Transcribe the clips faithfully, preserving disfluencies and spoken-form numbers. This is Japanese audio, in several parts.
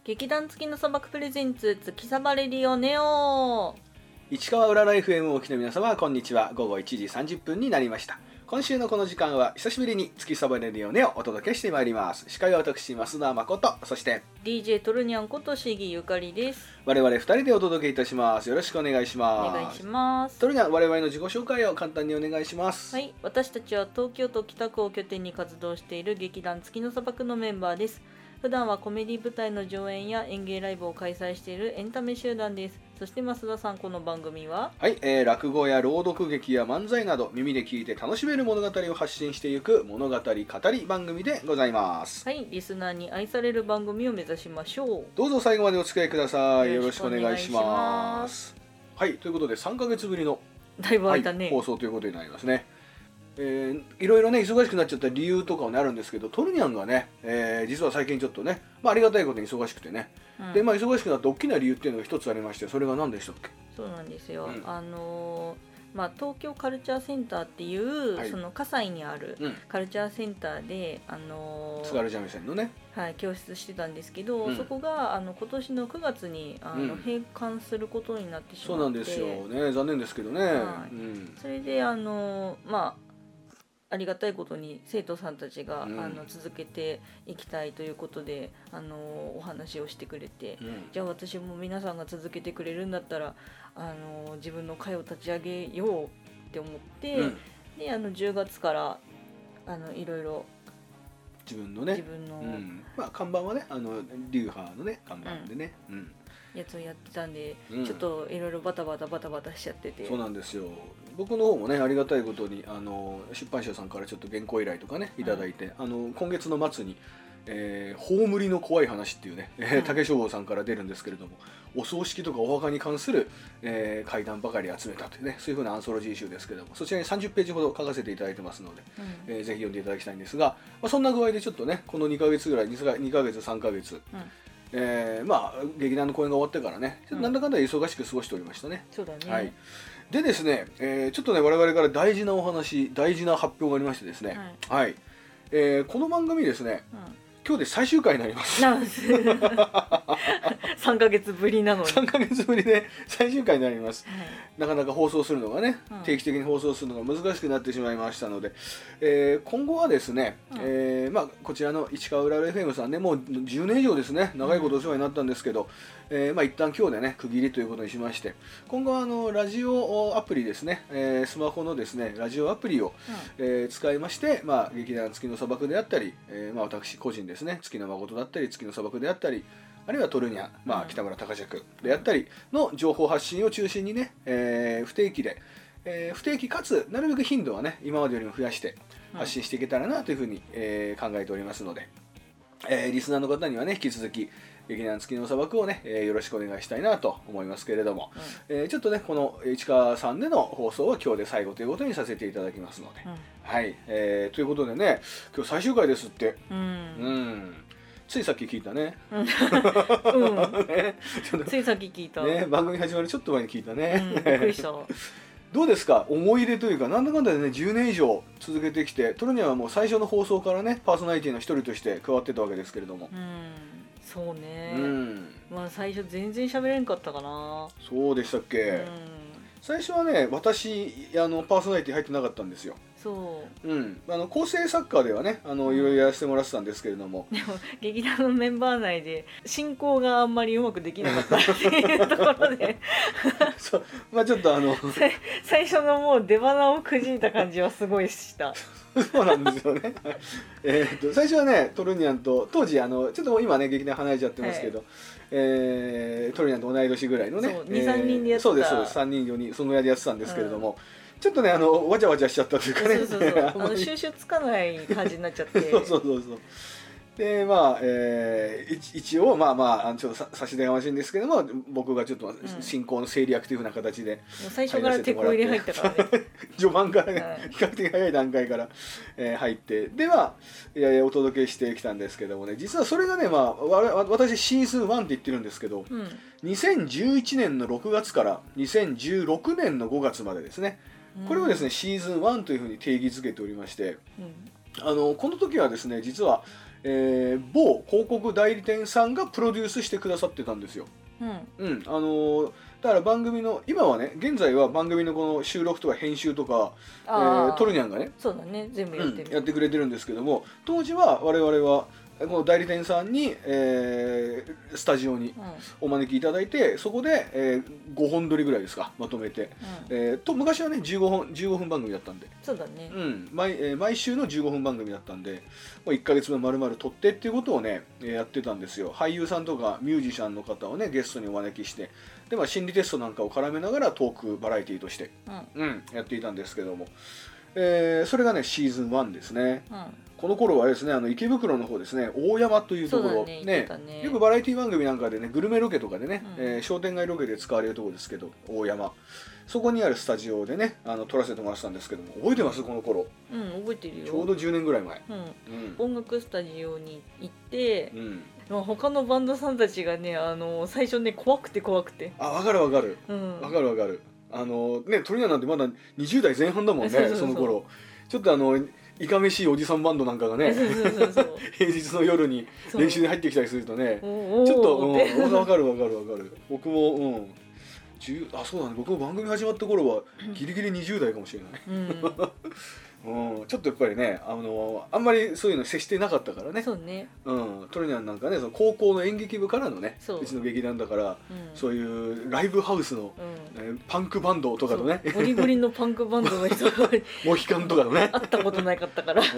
劇団月の砂漠プレゼンツ月サバレディオネオ。 市川うらら エフエム をお聞きの皆様、こんにちは。午後いちじさんじゅっぷんになりました。今週のこの時間は久しぶりに月サバレディオネオをお届けしてまいります。司会は私増田誠、そしてディージェー トルニャンことしぎゆかりです。 我々ふたりでお届けいたします。よろしくお願いします。 お願いします。 トルニャン、我々の自己紹介を簡単にお願いします。 はい、私たちは東京都北区を拠点に活動している劇団月の砂漠のメンバーです。普段はコメディ舞台の上演や演芸ライブを開催しているエンタメ集団です。そして増田さん、この番組ははい、えー、落語や朗読劇や漫才など耳で聞いて楽しめる物語を発信していく物語語り番組でございます。 はい、リスナーに愛される番組を目指しましょう。 どうぞ最後までお付き合いください。よろしくお願いします。はい、ということでさんかげつぶりの、 だいぶ空いたね、 はい、放送ということになりますね。えー、いろいろね忙しくなっちゃった理由とかはねあるんですけど、トルニャンがね、えー、実は最近ちょっとね、まあ、ありがたいことに忙しくてね、うん、でまあ忙しくなった大きな理由っていうのが一つありまして、それが何でしたっけ？ そうなんですよ、 うん、 あのーまあ、東京カルチャーセンターっていう、はい、その葛西にあるカルチャーセンターで、あのー、 津軽三味線のね、 はい、教室してたんですけど、 うん、 そこがあの今年のくがつにあの、うん、閉館することになってしまって、 そうなんですよね、残念ですけどね、 はい、 うん、 それであのー、まあありがたいことに生徒さんたちが、うん、あの続けていきたいということで、あのお話をしてくれて、うん、じゃあ私も皆さんが続けてくれるんだったら、あの自分の会を立ち上げようって思って、うん、であのじゅうがつからあのいろいろ自分のね、 自分の、 うんまあ、看板はね、あの流派のね看板でね、うんうんやつをやってたんで、うん、ちょっといろいろバタバタバタバタしちゃってて。 そうなんですよ。僕の方もねありがたいことにあの出版社さんからちょっと原稿依頼とかねいただいて、うん、あの今月の末に、えー、葬りの怖い話っていうね、うん、竹書房さんから出るんですけれども、お葬式とかお墓に関する、えー、怪談ばかり集めたというね、そういう風なアンソロジー集ですけれども、そちらにさんじゅっページほど書かせていただいてますので、うんえー、ぜひ読んでいただきたいんですが、まあ、そんな具合でちょっとねこのにかげつぐらいにかげつさんかげつ、うんえー、まあ劇団の公演が終わってからね、うん、なんだかんだ忙しく過ごしておりましたね。 そうだね、 はい、でですね、えー、ちょっとね我々から大事なお話大事な発表がありましてですね、はいはいえー、この番組ですね、うん、今日で最終回になります。 さんかげつぶりなのにさんかげつぶりで最終回になります、はい、なかなか放送するのがね、うん、定期的に放送するのが難しくなってしまいましたので、えー、今後はですね、うんえーまあ、こちらの市川うらら エフエム さんね、もうじゅうねん以上ですね、長いことお世話になったんですけど、うんえーまあ、一旦今日でね区切りということにしまして、今後はあのラジオアプリですね、えー、スマホのですねラジオアプリを、うんえー、使いまして、まあ、劇団月の砂漠であったり、えーまあ、私個人ですね月の誠だったり月の砂漠であったり、あるいはトルニャン、まあ、北村隆尺であったりの情報発信を中心にね、えー、不定期で、えー、不定期かつなるべく頻度はね今までよりも増やして発信していけたらなというふうに、えー、考えておりますので、えー、リスナーの方にはね引き続き劇団月の砂漠をね、えー、よろしくお願いしたいなと思いますけれども、うんえー、ちょっとねこの市川さんでの放送は今日で最後ということにさせていただきますので、うんはい、えー、ということでね今日最終回ですって、うんうんついさっき聞いたね。うん、 ねついさっき聞いた。 ね、番組始まるちょっと前に聞いたね。 うん、びっくりした。 どうですか、思い出というか、なんだかんだでねじゅうねん以上続けてきて、トルニャンはもう最初の放送からねパーソナリティの一人として加わってたわけですけれども。 うん、そうね。 うん、 まあ最初全然喋れんかったかな。 そうでしたっけ。うん、最初はね私あのパーソナリティ入ってなかったんですよ。 そう、 うん、あの構成作家ではねあのいろいろやらせてもらってたんですけれども、 でも劇団のメンバー内で進行があんまりうまくできなかったっていうところでそう、まあちょっとあの最初のもう出花をくじいた感じはすごいしたそうなんですよねえっと最初はねトルニャンと当時あのちょっともう今ね劇団離れちゃってますけど、はいえー、トルニャンと同い年ぐらいのねそう に,さん 人でやってた、 そうですそうですさんにんよにんそのぐらいでやってたんですけれども、うんちょっとねあのわちゃわちゃしちゃったというかね、 そうそうそうあの収集つかない感じになっちゃってそうそうそうそうでまあ、えー、一応まあまあちょっと差し出がましいんですけども僕がちょっと進行の整理役というふうな形で、 うん、最初から手こ入れ入ったからね序盤からね、はい、比較的早い段階から、えー、入ってでまあいやいやお届けしてきたんですけどもね、実はそれがねまあ私シーズンワンって言ってるんですけど、うん、にせんじゅういちねんのろくがつからにせんじゅうろくねんのごがつまでですね、これをですねシーズンワンというふうに定義づけておりまして、うん、あのこの時はですね実は、 えー、某広告代理店さんがプロデュースしてくださってたんですよ。うん、うん、あのー、だから番組の今はね、現在は番組のこの収録とか編集とか、えー、トルニャンがね、 そうだね、全部やってる、 うん、やってくれてるんですけども、当時は我々はこの代理店さんに、えー、スタジオにお招きいただいて、うん、そこで、えー、ごほん撮りぐらいですか、まとめて、うん、えー、と昔はねじゅうごほん、じゅうごふん番組だったんで、 そうだね、 うん、毎、えー、毎週のじゅうごふん番組だったんで、もういっかげつぶん丸々撮ってっていうことをねやってたんですよ。俳優さんとかミュージシャンの方をねゲストにお招きして、で、まあ、心理テストなんかを絡めながらトークバラエティーとして、うんうん、やっていたんですけども、えー、それがねシーズンワンですね。うん、この頃はですね、あの池袋の方ですね、大山というところ、ねね、よくバラエティ番組なんかでね、グルメロケとかでね、うん、えー、商店街ロケで使われるところですけど、大山、そこにあるスタジオでね、あの撮らせてもらってたんですけども、覚えてますこの頃？ うん、覚えてるよ。 ちょうどじゅうねんぐらい前、 うんうん、音楽スタジオに行って、うん、まあ、他のバンドさんたちがね、あの最初ね怖くて怖くて、 あ、分かる分かる、うん、分かる分かる、あのね、トリナなんてまだにじゅう代前半だもんね。そうそうそう、その頃ちょっとあのいかめしいおじさんバンドなんかがね平日の夜に練習で入ってきたりするとね、ちょっと、うん、分かる分かる分かる。僕も、うん、あ、そうだね、僕も番組始まった頃はギリギリにじゅう代かもしれない、うんうん、ちょっとやっぱりね、あのあんまりそういうの接してなかったからね。 そうね、 うん、トリニャンなんかね、その高校の演劇部からのね、うちの劇団だから、うん、そういうライブハウスの、うん、えー、パンクバンドとかのね、 ゴリゴリのパンクバンドの人がモヒカンとかのね、 会ったことなかったから、うん、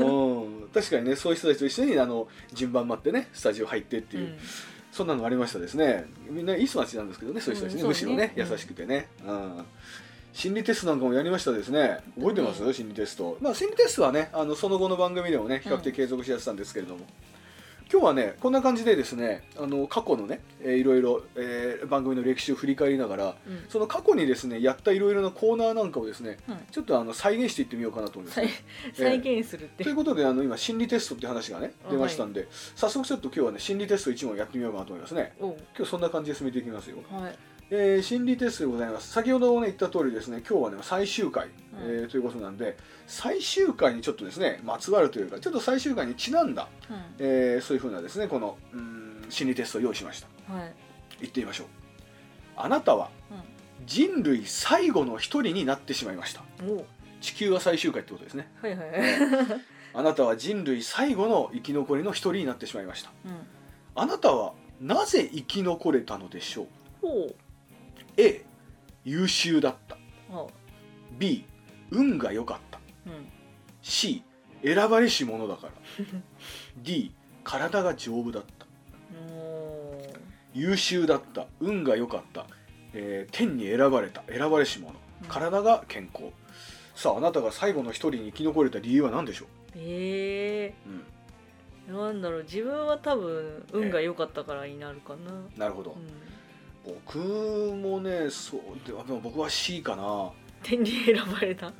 確かにね、そういう人たちと一緒にあの順番待ってねスタジオ入ってっていう、うん、そんなのがありましたですね。みんないい人たちなんですけどね、そういう人たちね、うん、むしろね、優しくてね、うん、心理テストなんかもやりましたですね。覚えてます、うん、心理テスト。まあ心理テストはね、あのその後の番組でもね比較的継続してやってたんですけれども、うん、今日はねこんな感じでですね、あの過去のね、えー、いろいろ、えー、番組の歴史を振り返りながら、うん、その過去にですねやったいろいろなコーナーなんかをですね、うん、ちょっとあの再現していってみようかなと思います、ね、 再現するって、えー、 ということで、あの今心理テストって話がね出ましたんで、はい、早速ちょっと今日はね心理テストいち問やってみようかなと思いますね。今日そんな感じで進めていきますよ。はい、えー、心理テストでございます。先ほど、ね、言った通りですね、今日はね最終回、うん、えー、ということなんで、最終回にちょっとですねまつわるというか、ちょっと最終回にちなんだ、うん、えー、そういうふうなですねこのうーん心理テストを用意しました。はい、行ってみましょう。あなたは人類最後の一人になってしまいました。うん、地球は最終回ってことですね。はいはい、あなたは人類最後の生き残りの一人になってしまいました。うん、あなたはなぜ生き残れたのでしょう。ほう。A、優秀だった。 B、運が良かった。 うん、C、選ばれし者だからD、体が丈夫だった。優秀だった、運が良かった、えー、天に選ばれた、選ばれし者、体が健康、うん、さああなたが最後の一人に生き残れた理由は何でしょう。 えー、うん、なんだろう、自分は多分運が良かったからになるかな。 えー、なるほど、うん、僕もね、そうでも僕は C かな。 天に選ばれた、 うん、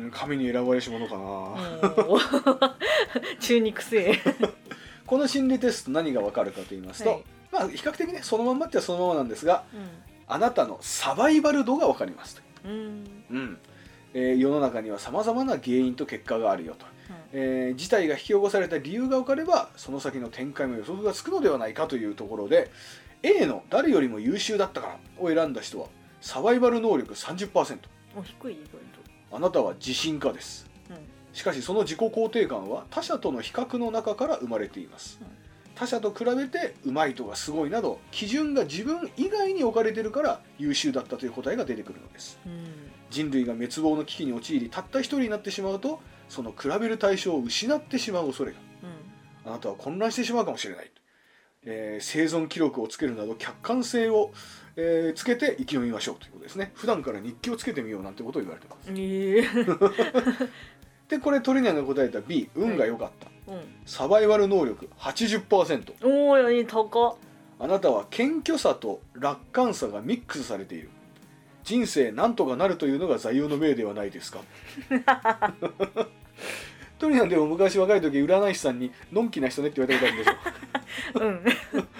神に選ばれし者かな。 中肉性この心理テスト何が分かるかと言いますと、はい、まあ比較的ねそのまんまってはそのままなんですが、うん、あなたのサバイバル度が分かりますと。うん、うん、えー、世の中にはさまざまな原因と結果があるよと、うん、えー、事態が引き起こされた理由が分かればその先の展開も予測がつくのではないかというところで、 A の誰よりも優秀だったからを選んだ人はサバイバル能力 さんじゅっパーセント。 低い意外と。あなたは自信家です。うん、しかしその自己肯定感は他者との比較の中から生まれています。うん、他者と比べてうまいとかすごいなど基準が自分以外に置かれているから優秀だったという答えが出てくるのです。うん、人類が滅亡の危機に陥りたった一人になってしまうとその比べる対象を失ってしまう恐れが、うん、あなたは混乱してしまうかもしれない、えー、生存記録をつけるなど客観性を、えー、つけて生き延びましょうということですね。普段から日記をつけてみようなんてことを言われてます。えー、でこれトリニャンが答えた B、 運が良かった、はい、うん、サバイバル能力 はちじゅっパーセント。 おお、いい、高っ。 あなたは謙虚さと楽観さがミックスされている。人生なんとかなるというのが座右の銘ではないですか。トリニャンでも昔若い時占い師さんにのんきな人ねって言われたことあるんですよ。うん、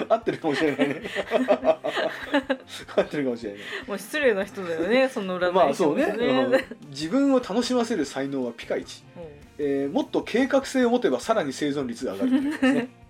合ってるかもしれないね。合ってるかもしれない。 もう失礼な人だよね、その占い師、ね。 まあそうね、うん、自分を楽しませる才能はピカイチ、うん、えー、もっと計画性を持てばさらに生存率が上がるというですね。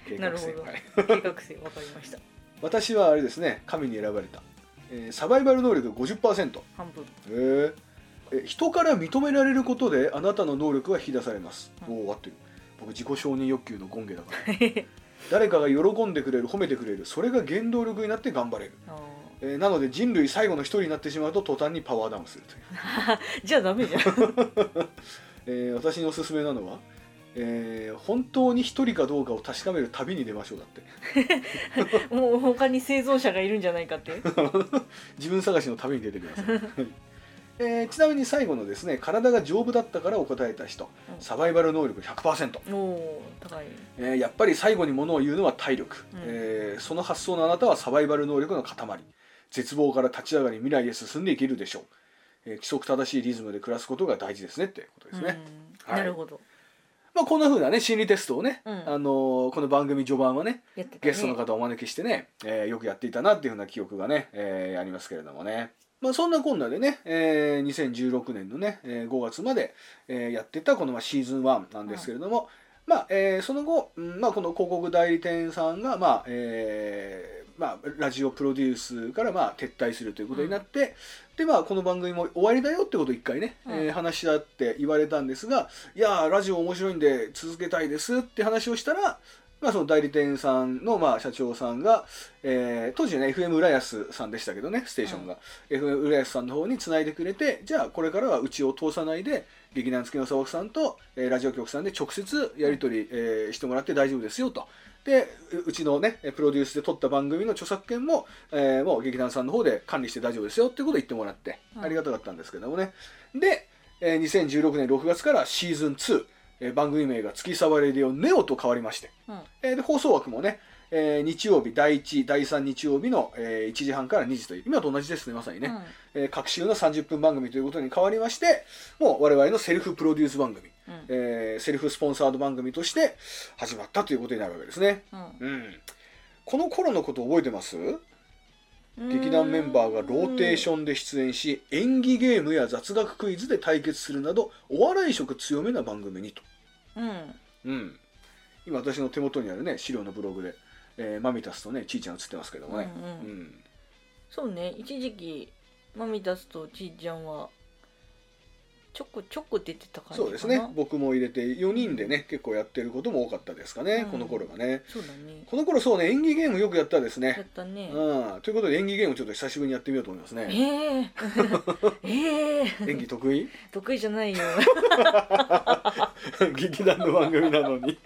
計なるほど、 画性はい、 計画性わかりました。 私はあれですね、神に選ばれた、えーサバイバル能力 ごじゅっパーセント。 半分。 えーえ人から認められることであなたの能力は引き出されます、 うんおお合ってる。僕自己承認欲求の権下だから誰かが喜んでくれる、褒めてくれる、それが原動力になって頑張れる、 あえーなので人類最後の一人になってしまうと途端にパワーダウンするというーじゃあダメじゃん。 えー私におすすめなのは、えー本当に一人かどうかを確かめる旅に出ましょうだってもう他に生存者がいるんじゃないかって。 自分探しの旅に出てください、はいえーちなみに最後のですね、体が丈夫だったからお答えた人、 うんサバイバル能力 ひゃくパーセント、 おお高い。 えーやっぱり最後にものを言うのは体力、 うんえーその発想のあなたはサバイバル能力の塊、絶望から立ち上がり未来へ進んでいけるでしょう、えー規則正しいリズムで暮らすことが大事ですねってことですね、 うんはいなるほど。 まあ、こんな風なね心理テストをね、 うんあのーこの番組序盤はねやってたねゲストの方をお招きしてね、えーよくやっていたなっていう風な記憶がね、えーありますけれどもね。まあ、そんなこんなでね、えーにせんじゅうろくねんのね、えーごがつまで、えーやってたこのまあシーズンワンなんですけれども、まあえーその後、うんまあ、この広告代理店さんが、まあえーまあ、ラジオプロデュースからまあ撤退するということになって、でまあ、この番組も終わりだよってことを一回ね、 うんえー話し合って言われたんですが、いやーラジオ面白いんで続けたいですって話をしたら、まあ、その代理店さんのまあ社長さんが、えー当時はね エフエム 浦安さんでしたけどね、ステーションが、うん、エフエム 浦安さんの方につないでくれて、じゃあこれからはうちを通さないで劇団月の砂漠さんと、えーラジオ局さんで直接やり取り、えーしてもらって大丈夫ですよと。でうちのねプロデュースで撮った番組の著作権も、えーもう劇団さんの方で管理して大丈夫ですよっていうことを言ってもらって、 うん、 ありがたかったんですけどもね。で、えーにせんじゅうろくねんろくがつからシーズンツー、えー番組名が月サバレディオネオと変わりまして、 うんえーで放送枠もね、えー日曜日だいいちだいさん日曜日の、えーいちじはんからにじという今と同じですねまさにね、うんえー、各週のさんじゅっぷん番組ということに変わりまして、もう我々のセルフプロデュース番組、うんえーセルフスポンサード番組として始まったということになるわけですね、うんうん、この頃のこと覚えてます？劇団メンバーがローテーションで出演し、演技ゲームや雑学クイズで対決するなどお笑い色強めな番組にと、 うんうん、今私の手元にあるね資料のブログで、えーマミタスとねちーちゃん写ってますけどもね、 うんうんうん、 そうね、一時期マミタスとちーちゃんはちょこちょこ出てた感じかな。 そうですね、僕も入れてよにんでね結構やってることも多かったですかね、うん、この頃はね。 そうだね、 この頃そうね演技ゲームよくやったですね。 やったね、 うん、ということで演技ゲームちょっと久しぶりにやってみようと思いますね。 えー、えー、 演技得意？ 得意じゃないよ劇団の番組なのに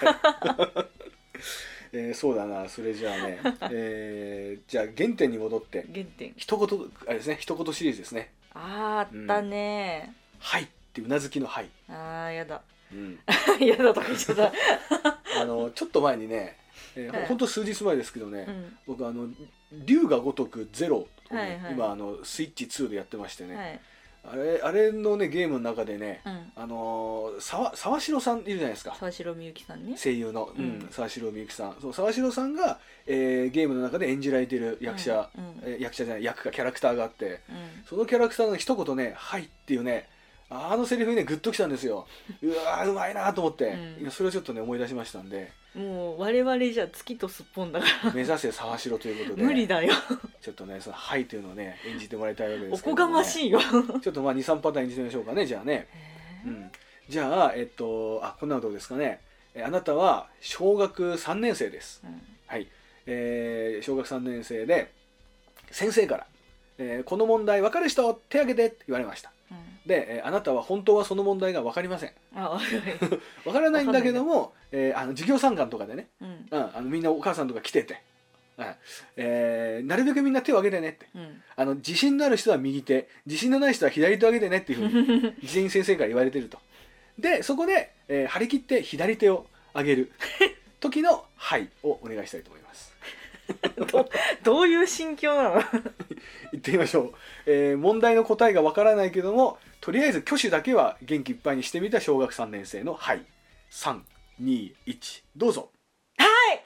えー、そうだな、それじゃあね、えー、じゃあ原点に戻って原点一言あれですね、一言シリーズですね。 あーあったね、 うん、はいってうなずきのはいあーやだ、 うん、 やだとか言っちゃったあのちょっと前にね、えーはい、 ほんと数日前ですけどね、 うん、 僕あの龍が如くゼロを、ねはいはい、 今あのスイッチツーでやってましてね、 はいあれあれのねゲームの中でね、 うん、 あのー、沢沢城さんいるじゃないですか、 沢城みゆきさんね、 声優の、 うんうん、沢城みゆきさん、そう沢城さんが、えー、ゲームの中で演じられている役者、 うんうんえー役者じゃない役かキャラクターがあって、 うん、 そのキャラクターの一言ね「はい」っていうね、あのセリフにねグッときたんですよ。うわーうまいなと思って、うん、それをちょっとね思い出しましたんで、 もう我々じゃ月とすっぽんだから目指せ沢城ということで無理だよちょっとねその「はい」というのをね演じてもらいたいわけですおこけど、ね、 がましいよちょっとまあ にさんパターン演じてみましょうかね、じゃあね、うん、じゃあえっとあこんなのどうですかね。えあなたは小学さんねん生です、うん、はい、えー、小学さんねん生で先生から、えー、この問題分かる人手挙げてって言われました、うん、で、えー、あなたは本当はその問題が分かりません。 あ分からないんだけども、えー、あの授業参観とかでね、 うんうん、あのみんなお母さんとか来てて、はいえー、なるべくみんな手を挙げてねって、うん、あの自信のある人は右手、自信のない人は左手を挙げてねっていうふうに事前に先生から言われてると。でそこで、えー、張り切って左手を挙げる時の「はい」をお願いしたいと思いますど, どういう心境なの言ってみましょう、えー、問題の答えがわからないけどもとりあえず挙手だけは元気いっぱいにしてみた小学さんねん生の「はい」さんにいちどうぞ。 はい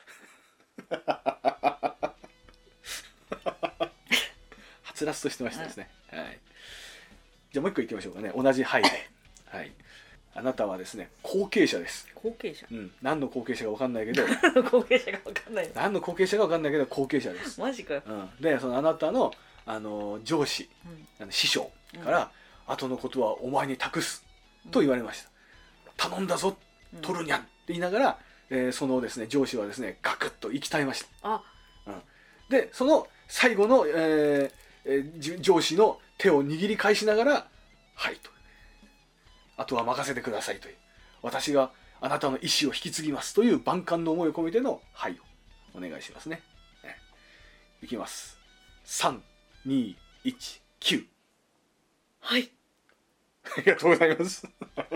はつらつとしてましたですね、はい、じゃあもう一個いきましょうかね、同じ「はい」で、はい、 あなたはですね後継者です。 後継者、 うん、何の後継者か分かんないけど後継者が分かんない何の後継者か分かんないけど後継者です。 マジかよ、 うん、でそのあなたの、あの上司、うん、あの師匠から、うん、後のことはお前に託すと言われました、うん、頼んだぞ取るにゃんって言いながら、えー、そのですね上司はですねガクッと息絶えました。あ、うん、でその最後の、えーえー、上司の手を握り返しながらはいと、あとは任せてくださいという、私があなたの意思を引き継ぎますという万感の思いを込めてのはいをお願いしますね。ね、いきます。さん、に、いち、きゅう。 はい。 ありがとうございます。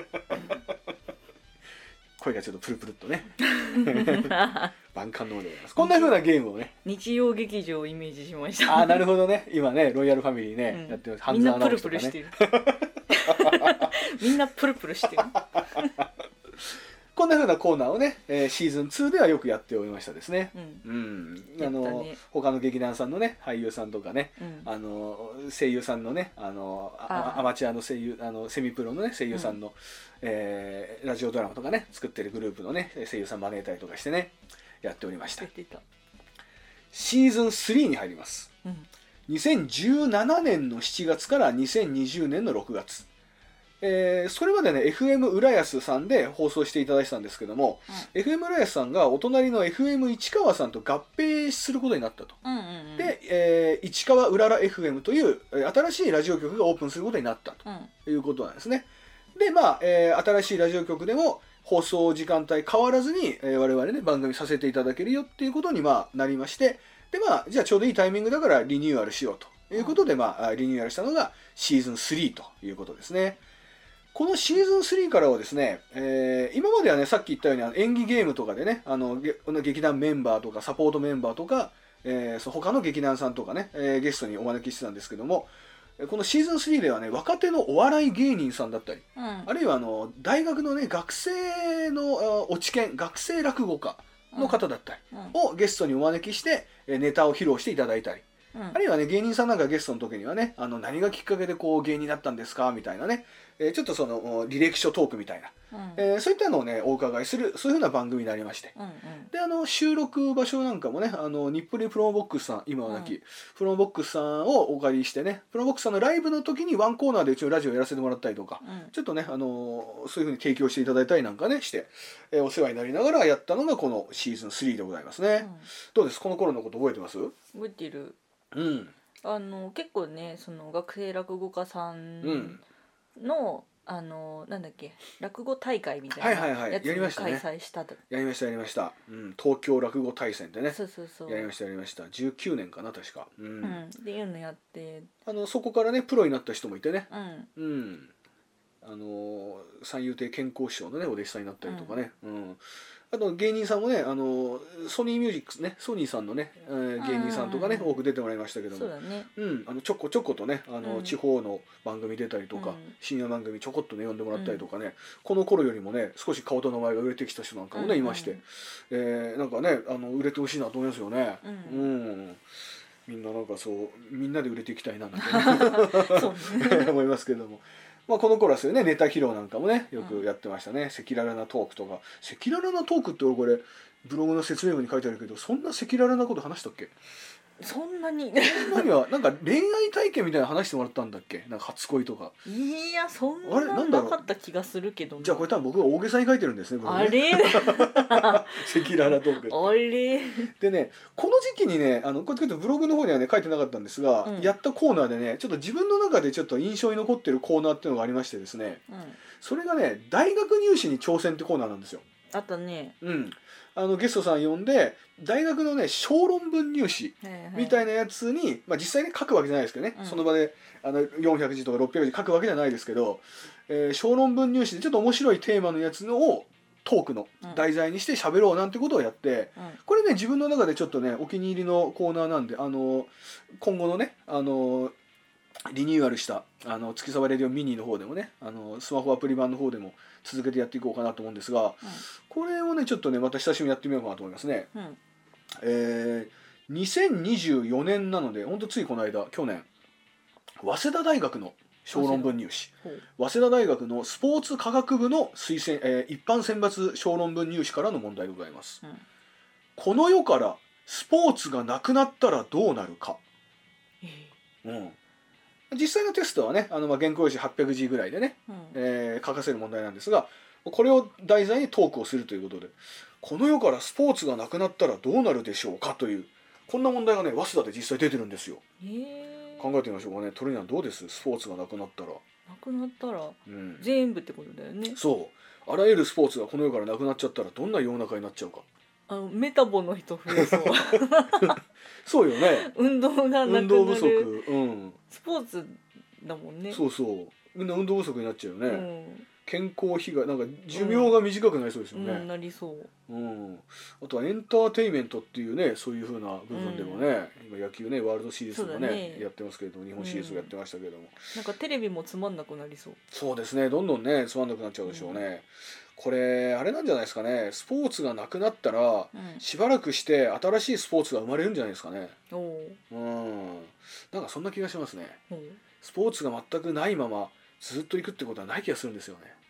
声がちょっとプルプルっとね。万感の思いでございます。こんな風なゲームをね。 日曜劇場をイメージしました。 ああ、なるほどね。今ね、ロイヤルファミリーね、うん、やってます。 みんなプルプルしてる。みんなプルプルしてる。 こんな風なコーナーをね、えー、シーズンツーではよくやっておりましたですね。うん。うん、あの、ね、他の劇団さんのね、俳優さんとかね、うん、あの声優さんのね、あのアマチュアの声優、あのセミプロのね声優さんの、うん、えー、ラジオドラマとかね作ってるグループのね声優さん招いたりとかしてねやっておりました。シーズンスリーに入ります。うん、にせんじゅうななねんのしちがつからにせんにじゅうねんのろくがつ。えー、それまでね エフエム 浦安さんで放送していただいてたんですけども、うん、エフエム 浦安さんがお隣の エフエム 市川さんと合併することになったと、うんうんうん、で、えー、市川うらら エフエム という新しいラジオ局がオープンすることになったということなんですね。でまあ、えー、新しいラジオ局でも放送時間帯変わらずに、えー、我々ね番組させていただけるよっていうことに、まあ、なりまして、でまあじゃあちょうどいいタイミングだからリニューアルしようということで、うん、まあリニューアルしたのがシーズンスリーということですね。このシーズンスリーからはですね、えー、今まではねさっき言ったようにあの演技ゲームとかでねあの劇団メンバーとかサポートメンバーとか、えー、その他の劇団さんとかね、えー、ゲストにお招きしてたんですけども、このシーズンスリーではね若手のお笑い芸人さんだったり、うん、あるいはあの大学のね学生の落研学生落語家の方だったりをゲストにお招きしてネタを披露していただいたり、うん、あるいはね芸人さんなんかゲストの時にはねあの何がきっかけでこう芸人になったんですかみたいなね、えー、ちょっとその履歴書トークみたいな、うんえー、そういったのをねお伺いするそういうふうな番組になりまして、うんうん、であの収録場所なんかもねあの日暮里プロモボックスさん今はなき、うん、プロモボックスさんをお借りしてねプロモボックスさんのライブの時にワンコーナーでうちのラジオやらせてもらったりとか、うん、ちょっとねあのそういうふうに提供していただいたりなんかねして、えー、お世話になりながらやったのがこのシーズンスリーでございますね、うん、どうですこの頃のこと覚えてます？ 覚えてる。 うんあの結構ねその学生落語家さんの、うん、あのなんだっけ落語大会みたいなやつを開催したと、 やりましたやりました、うん、東京落語大戦でねそうそうそうやりましたやりましたじゅうきゅうねんかな確か、うんうん、っていうのやってあのそこからねプロになった人もいてね、うん、うん、あの三遊亭健康師匠のねお弟子さんになったりとかね、うん、うんあと芸人さんもねあのソニーミュージックねソニーさんのね、えー、芸人さんとかね多く出てもらいましたけどもそうだね、 うん、あのちょこちょことねあの、うん、地方の番組出たりとか、うん、深夜番組ちょこっとね呼んでもらったりとかね、うん、この頃よりもね少し顔と名前が売れてきた人なんかもね、うん、いまして、えー、なんかねあの売れてほしいなと思いますよね、うん、うん、みんななんかそうみんなで売れていきたいななんて、ね、思いますけども。まあこの頃はそういうねネタ披露なんかもねよくやってましたね。赤裸々なトークとか赤裸々なトークって俺これブログの説明文に書いてあるけどそんな赤裸々なこと話したっけ？ そんなに何はなんか恋愛体験みたいな話してもらったんだっけ？なんか初恋とか。 いやそんななかった気がするけど、ね、 じゃあこれ多分僕が大げさに書いてるんですね。 あれ赤裸々なトーク。 あれでねこの時期にねあのこうやってブログの方にはね書いてなかったんですが、うん、やったコーナーでねちょっと自分の中でちょっと印象に残ってるコーナーっていうのがありましてですね、うん、それがね大学入試に挑戦ってコーナーなんですよ。 あったね。 うん。あのゲストさん呼んで大学のね小論文入試みたいなやつに、はいはい、まあ、実際に書くわけじゃないですけどね、うん、その場であのよんひゃくじとかろっぴゃくじ書くわけじゃないですけど、えー、小論文入試でちょっと面白いテーマのやつのをトークの題材にして喋ろうなんてことをやって、うん、これね自分の中でちょっとねお気に入りのコーナーなんであの今後のねあのリニューアルしたあの月沢レディオミニの方でもねあのスマホアプリ版の方でも続けてやっていこうかなと思うんですが、うん、これをねちょっとねまた久しぶりにやってみようかなと思いますね、うん、えー、にせんにじゅうよねんなのでほんとついこの間去年早稲田大学の小論文入試、早稲田大学のスポーツ科学部の推薦、えー、一般選抜小論文入試からの問題でございます、うん、この世からスポーツがなくなったらどうなるか、えーうん、実際のテストはねあのまあ原稿用紙はっぴゃくじぐらいでね、うんえー、書かせる問題なんですが、これを題材にトークをするということで、この世からスポーツがなくなったらどうなるでしょうかというこんな問題がね早稲田で実際出てるんですよ。へー、考えてみましょうかね。トリニャンどうです？スポーツがなくなったら。 なくなったら、うん、全部ってことだよね。 そうあらゆるスポーツがこの世からなくなっちゃったらどんな世の中になっちゃうか。 あのメタボの人増えそうそうよね。 運動がなくなる。 運動不足、うん、 スポーツだもんね。 そうそうみんな運動不足になっちゃうよね、うん、健康被害なんか寿命が短くなりそうですよね、 うんうん、なりそう、 うん、あとはエンターテインメントっていうねそういう風な部分でもね、うん、今野球ねワールドシリーズとか ね, ねやってますけれども日本シリーズをやってましたけれども、うん、 なんかテレビもつまんなくなりそう。 そうですねどんどんねつまんなくなっちゃうでしょうね、うん、これあれなんじゃないですかね。スポーツがなくなったら、うん、しばらくして新しいスポーツが生まれるんじゃないですかね。おうんなんかそんな気がしますね。スポーツが全くないままずっと行くってことはない気がするんですよね、うん、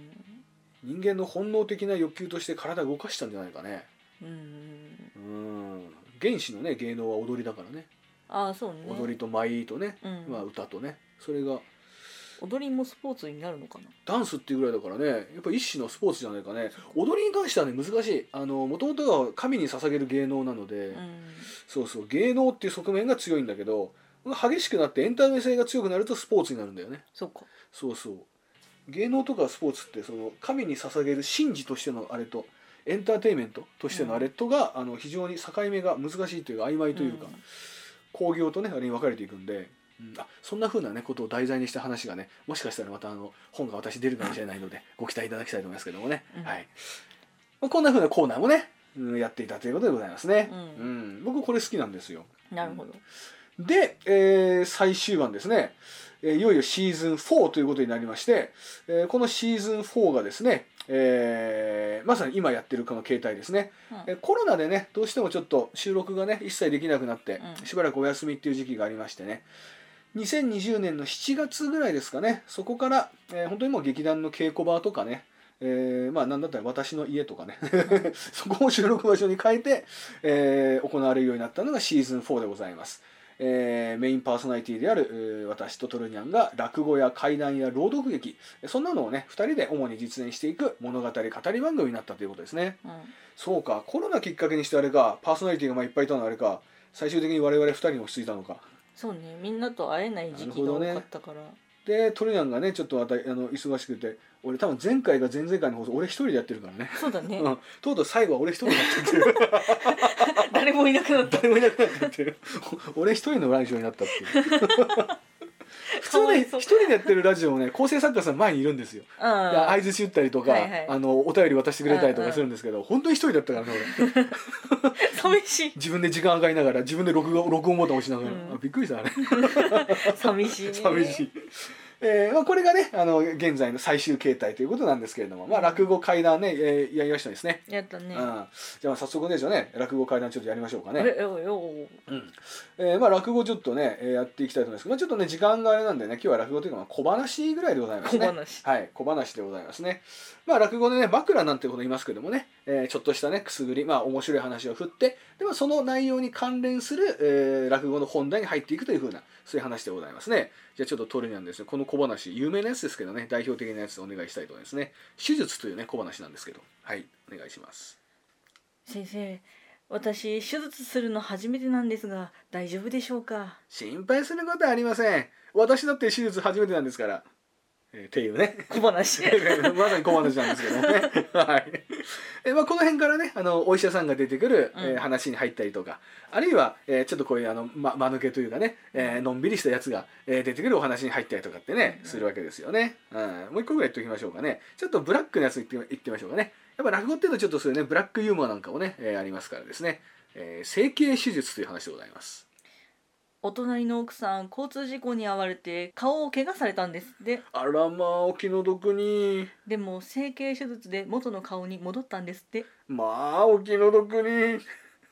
人間の本能的な欲求として体を動かしたんじゃないかね。うんうん原始のね芸能は踊りだからね。 ああそうね。 踊りと舞とね、うんまあ、歌とねそれが踊りもスポーツになるのかな。 ダンスっていうぐらいだからねやっぱ一種のスポーツじゃないかね。踊りに関してはね難しい。あの元々は神に捧げる芸能なので、うん、そうそう芸能っていう側面が強いんだけど激しくなってエンターテインメント性が強くなるとスポーツになるんだよね。 そうかそうそう芸能とかスポーツってその神に捧げる神事としてのあれとエンターテインメントとしてのあれとが、うん、あの非常に境目が難しいというか曖昧というか、うん、興行とねあれに分かれていくんで、うん、あそんな風なねことを題材にした話がねもしかしたらまたあの本が私出るかもしれないのでご期待いただきたいと思いますけどもね、うん、はい、まあ、こんな風なコーナーもね、うん、やっていたということでございますね、うんうん、僕これ好きなんですよ。 なるほど。 で、えー、最終盤ですね、えー、いよいよシーズンフォーということになりまして、えー、このシーズンフォーがですね、えー、まさに今やってるこの形態ですね、うんえー、コロナでねどうしてもちょっと収録がね一切できなくなって、うん、しばらくお休みっていう時期がありましてねにせんにじゅうねんのしちがつぐらいですかねそこから、えー、本当にもう劇団の稽古場とかねえー、まあ何だったら私の家とかねそこを収録場所に変えて、えー、行われるようになったのがシーズンフォーでございます。えー、メインパーソナリティである、えー、私とトルニャンが落語や怪談や朗読劇そんなのをねふたりで主に実演していく物語語り番組になったということですね、うん、そうかコロナきっかけにしてあれかパーソナリティがまあいっぱいいたのあれか最終的に我々ふたりに落ち着いたのか。 そうねみんなと会えない時期が多かったから、ね、 でトルニャンがねちょっとあたあの忙しくて俺多分前回が前々回の放送俺一人でやってるからね。 そうだね、 うん、とうとう最後は俺一人になってて誰もいなくなった誰もいなくなってって俺一人のラジオになったっていう普通ね一人でやってるラジオもね構成作家さん前にいるんですよ。相づち打ったりとか、はいはい、あのお便り渡してくれたりとかするんですけど本当に一人だったからね俺寂しい。 自分で時間計りながら自分で録音録音ボタン押しながら、うん、あびっくりしたね寂しいね寂しいえーまあ、これがねあの現在の最終形態ということなんですけれども、まあ、落語怪談ね、えー、やりましたですね。 やったね、うん、じゃあまあ早速ですよね落語怪談ちょっとやりましょうかね。 えよよ、 うんえーまあ、落語ちょっとねやっていきたいと思いますけど、まあ、ちょっとね時間があれなんでね今日は落語というかまあ小話ぐらいでございますね。 小話はい小話でございますね。まあ落語でね枕なんてこと言いますけどもね、えー、ちょっとしたねくすぐりまあ面白い話を振ってでもその内容に関連する、えー、落語の本題に入っていくというふうなそういう話でございますね。じゃあちょっとトルニャンですねこの小話有名なやつですけどね代表的なやつお願いしたいと思いますね。手術というね小話なんですけどはいお願いします。 先生私手術するの初めてなんですが大丈夫でしょうか。 心配することはありません。私だって手術初めてなんですから、えー、っていうね小話まさに小話なんですけどねはいえ、まあ、この辺からねあのお医者さんが出てくる、うんえー、話に入ったりとかあるいは、えー、ちょっとこういうあの、ま、間抜けというかね、えー、のんびりしたやつが、えー、出てくるお話に入ったりとかってね、うん、するわけですよね、うん、もう一個ぐらい言っておきましょうかね。ちょっとブラックなやつ言って、言ってみましょうかね。やっぱ落語っていうとちょっとそういうねブラックユーモアなんかもね、えー、ありますからですね、えー、整形手術という話でございます。 お隣の奥さん交通事故に遭われて顔を怪我されたんですって。 あらまあお気の毒に。 でも整形手術で元の顔に戻ったんですって。 まあお気の毒に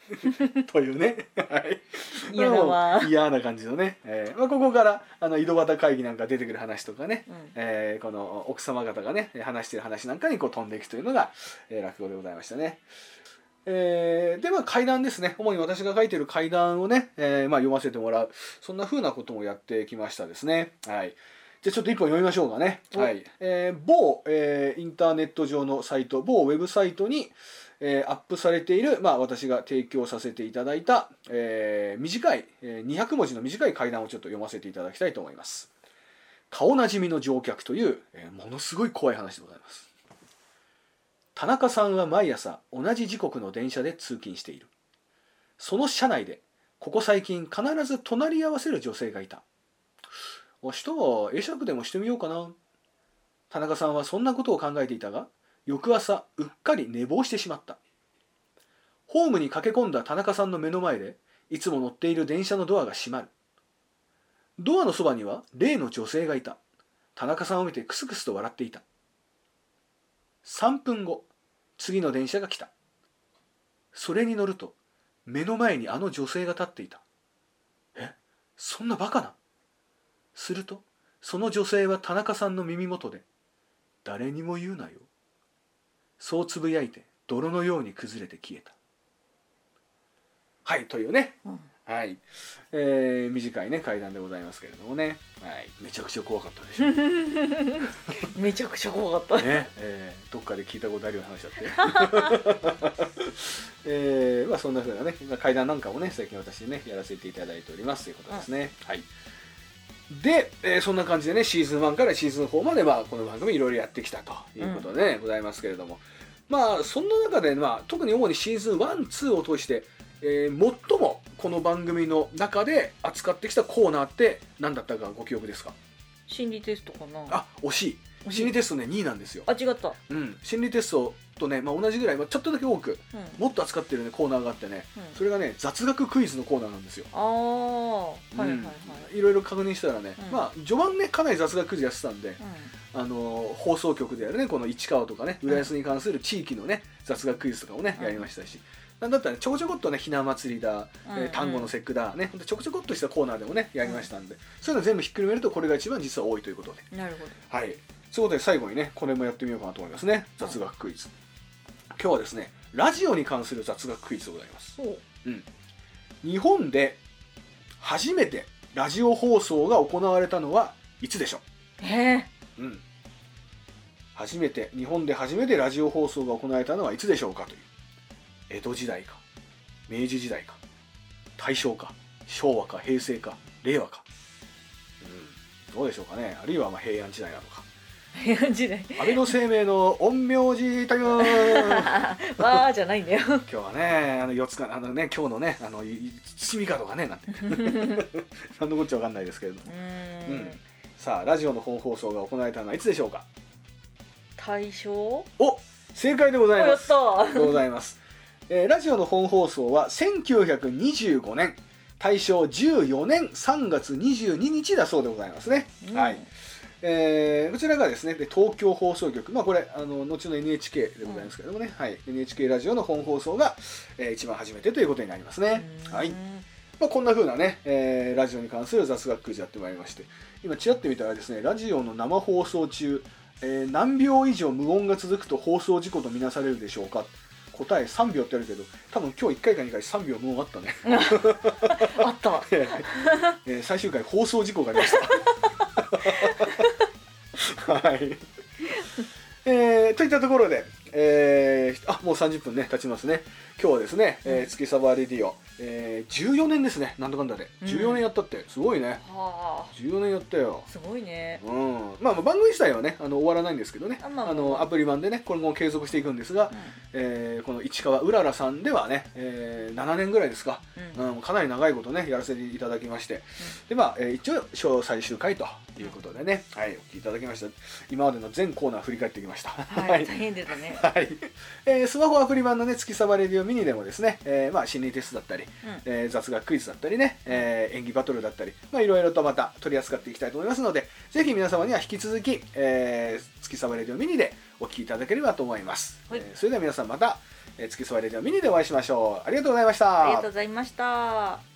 というね、はい、 嫌だわ嫌な感じのね、えーまあ、ここからあの井戸端会議なんか出てくる話とかね、 うんえー、この奥様方がね話してる話なんかにこう飛んでいくというのが、えー、落語でございましたね。えー、では怪談ですね。主に私が書いている怪談をね、えーまあ、読ませてもらう、そんな風なこともやってきましたですね。はい、じゃあちょっと一本読みましょうかね。はい、えー、某、えー、インターネット上のサイト、某ウェブサイトに、えー、アップされている、まあ、私が提供させていただいた、えー、短い、えー、にひゃくもじの短い怪談をちょっと読ませていただきたいと思います。顔なじみの乗客という、えー、ものすごい怖い話でございます。田中さんは毎朝同じ時刻の電車で通勤している。その車内でここ最近必ず隣り合わせる女性がいた。明日は会釈でもしてみようかな。田中さんはそんなことを考えていたが、翌朝うっかり寝坊してしまった。ホームに駆け込んだ田中さんの目の前でいつも乗っている電車のドアが閉まる。ドアのそばには例の女性がいた。田中さんを見てクスクスと笑っていた。さんぷんご、次の電車が来た。それに乗ると目の前にあの女性が立っていた。え、そんなバカな。するとその女性は田中さんの耳元で、誰にも言うなよ、そうつぶやいて泥のように崩れて消えた。はい、というね、うん、はい、えー、短いね怪談でございますけれどもね、はい、めちゃくちゃ怖かったでしょめちゃくちゃ怖かったね、えー、どっかで聞いたことあるような話だってえー、まあそんな風なね怪談なんかもね最近私ねやらせていただいておりますということですね、うん、はい。で、えー、そんな感じでねシーズンワンからシーズンフォーまで、まあ、この番組いろいろやってきたということで、ね、うん、ございますけれども、まあそんな中で、まあ、特に主にシーズンワン、ツーを通して、えー、最もこの番組の中で扱ってきたコーナーって何だったかご記憶ですか？ 心理テストかな。 あ、惜しい。心理テストねにいなんですよ。 あ、違った。 うん、心理テストとね、まあ、同じぐらい、まあ、ちょっとだけ多く、うん、もっと扱ってる、ね、コーナーがあってね、うん、それがね雑学クイズのコーナーなんですよ。 ああ、はいはいはい。 いろいろ確認したらね、うん、まあ序盤ねかなり雑学クイズやってたんで、うん、あの放送局でやるねこの市川とかね浦安に関する地域のね雑学クイズとかもね、うん、やりましたし、なんだったら、ね、ちょこちょこっとねひな祭りだ、うんうん、単語の節句だねちょこちょこっとしたコーナーでもねやりましたんで、うん、そういうの全部ひっくるめるとこれが一番実は多いということで。 なるほど。 はい。そういうことで最後にねこれもやってみようかなと思いますね。雑学クイズ。今日はですねラジオに関する雑学クイズでございます。うん、日本で初めてラジオ放送が行われたのはいつでしょう？ えーうん、初めて日本で初めてラジオ放送が行われたのはいつでしょうかという。江戸時代か明治時代か大正か昭和か平成か令和か、うん、どうでしょうかね。あるいはまあ平安時代なのか。 平安時代。 安倍の生命の陰陽師タイムわーじゃないんだよ。 今日はねあの四つかあのね今日のねあの包み方がねなんて何のこっちゃわかんないですけれども。うん、さあラジオの本放送が行われたのはいつでしょうか？ 大正？ お、正解でございます。 やった。 でございます。えー、ラジオの本放送はせんきゅうひゃくにじゅうごねん大正じゅうよねんさんがつにじゅうににちだそうでございますね。うん、はい。えー、こちらがですねで東京放送局、まあこれあの後の エヌエイチケー でございますけれどもね、うん、はい、エヌエイチケー ラジオの本放送が、えー、一番初めてということになりますね。はい。まあ、こんな風なね、えー、ラジオに関する雑学クイズやってまいりまして、今ちらってみたらですねラジオの生放送中、えー、何秒以上無音が続くと放送事故とみなされるでしょうか。答えさんびょうってあるけど多分今日いっかいかにかいさんびょう無音あったね。 あった。 えー、最終回放送事故がありました。はい、えー、といったところで、えー、あもうさんじゅっぷんね経ちますね。今日はですね、えー、月サバレディオ、えー、じゅうよねんですね。なんだかんだでじゅうよねんやったってすごいね、うん、じゅうよねんやったよ。 すごいね。 うん、まあ番組自体はねあの終わらないんですけどね、あ、まあまあ、あのアプリ版でねこれも継続していくんですが、うん、えー、この市川うららさんではね、えー、ななねんぐらいですか、うんうん、かなり長いことねやらせていただきまして、うん、でまあ、えー、一応小最終回ということでね、はい、お聞きいただきました。今までの全コーナー振り返ってきました。 はい、大変でしたね。 はい、えー、スマホアプリ版のね月サバレディオミニでもですね、えー、まあ心理テストだったり、 うん、えー、雑学クイズだったりね、えー、演技バトルだったり、まあ、いろいろとまた取り扱っていきたいと思いますので、ぜひ皆様には引き続き、えー、月サバレディオミニでお聞きいただければと思います、はい、えー、それでは皆さんまた、えー、月サバレディオミニでお会いしましょう。ありがとうございました。 ありがとうございました。